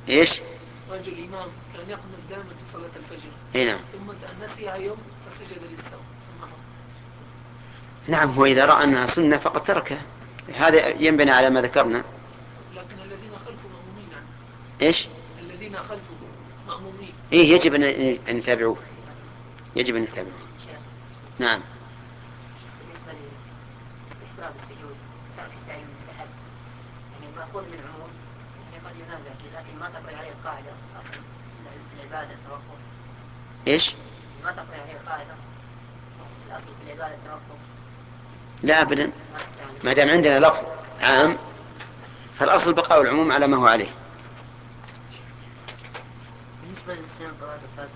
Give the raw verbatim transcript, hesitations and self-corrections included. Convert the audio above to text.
إيش؟ رجل الإمام كان يقنط دائما في صلاة الفجر. إيه نعم. ثم نسيها يوم فسجد للسهو. نعم، هو إذا رأى أنها سنة فقد تركها، هذا ينبني على ما ذكرنا. لكن الذين خلفوا مأمومين يعني. إيش؟ الذين خلفوا مأمومين. إيه، يجب أن أن يتابعوه، يجب أن يتابعوه. نعم. بالنسبة لاستحباب السجود ترك التعليم مستحب، يعني مأخوذ من عموم، يعني قد ينازع فيه، لكن ما تقضي عليه القاعدة أصلا العبادة التوقف. إيش؟ ما تقضي عليه القاعدة الأصل في العبادة التوقف. لا أبدا، ما دام عندنا لفظ عام فالأصل بقاء العموم على ما هو عليه. بالنسبة للنسيان قراءة الفاتحة